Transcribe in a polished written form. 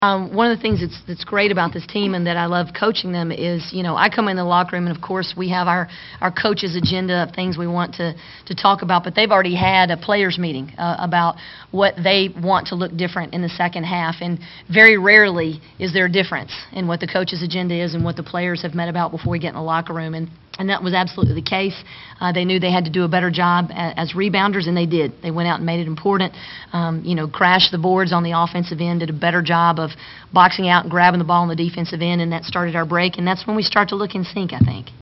One of the things that's great about this team and that I love coaching them is, I come in the locker room and, of course, we have our coach's agenda of things we want to talk about, but they've already had a players' meeting about what they want to look different in the second half, and very rarely is there a difference in what the coach's agenda is and what the players have met about before we get in the locker room, and that was absolutely the case. They knew they had to do a better job as rebounders, and they did. They went out and made it important, crashed the boards on the offensive end, did a better job of boxing out and grabbing the ball on the defensive end, and that started our break, and that's when we start to look in sync, I think.